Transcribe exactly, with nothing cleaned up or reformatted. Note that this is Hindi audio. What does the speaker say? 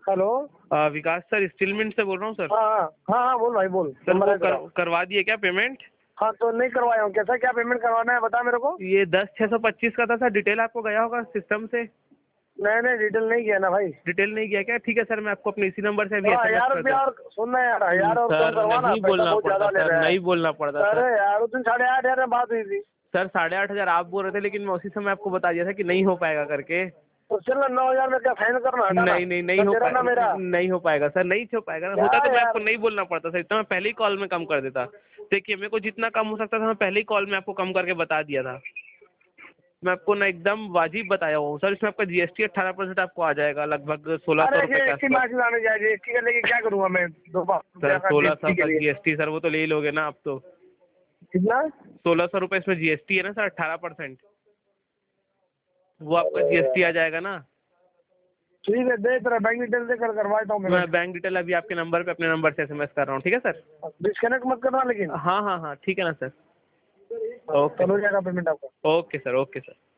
हेलो। आ, विकास सर स्टील मिल से बोल रहा हूँ सर। हाँ हाँ हाँ हाँ, बोल भाई बोल। सर नंबर वो है तेरा। कर, करवा दिए क्या पेमेंट? हाँ तो नहीं करवाया हूँ। कैसा क्या पेमेंट करवाना है बता मेरे को। ये दस छः सौ पच्चीस का था सर। डिटेल आपको गया होगा सिस्टम से? नहीं नहीं, डिटेल नहीं किया ना भाई। डिटेल नहीं गया क्या? ठीक है सर, मैं आपको अपने इसी नंबर से अभी थोड़ा एसएमएस हजार कर रुपया दूँ। और सुनना यार, हजार और कम सर करवाना, नहीं पैसा बोलना बहुत पड़ता ज्यादा ले सर, रहा है। नहीं बोलना पड़ता अरे सर। यार उस दिन साढ़े आठ हजार में बात हुई थी। सर साढ़े आठ हजार आप बोल रहे थे, लेकिन मैं उसी समय आपको बता दिया था कि नहीं हो पाएगा करके। तो चल ना, नौ हजार में क्या फाइन करना, हटा ना। नहीं नहीं नहीं ना हो तेरा ना मेरा। पाएगा, नहीं हो पाएगा सर, नहीं हो पाएगा ना। क्या होता तो मैं आपको यार। नहीं बोलना पड़ता सर, इतना मैं पहले ही कॉल में कम कर देता। देखिए मेरे को जितना कम हो सकता था मैं पहले ही कॉल में आपको कम करके बता दिया था। मैं आपको ना एकदम वाजिब बताया हूँ सर। इसमें आपका जीएसटी अट्ठारह परसेंट आपको आ जाएगा, लगभग सोलह सौ अरे रुपये के जीएसटी आसपास। मार्क्स लाने जाए, जीएसटी का लेके क्या करूँगा मैं दो सर रुपया का सोलह सौ जीएसटी के का लिए। जीएसटी सर, वो तो ले ही लोगे ना आप तो। कितना। सोलह सौ रुपये इसमें जीएसटी है ना सर, अट्ठारह परसेंट। वो आपका जीएसटी आ जाएगा ना। ठीक है, दे तेरा बैंक डिटेल दे, कर करवाता हूँ मैं पेमेंट। बैंक डिटेल अभी आपके नंबर पे, अपने नंबर से एसएमएस कर रहा हूँ, ठीक है सर? डिस्कनेक्ट मत करना लेकिन। हाँ हाँ हाँ ठीक है ना सर। ओके कल हो जाएगा पेमेंट आपका। Okay sir, okay sir.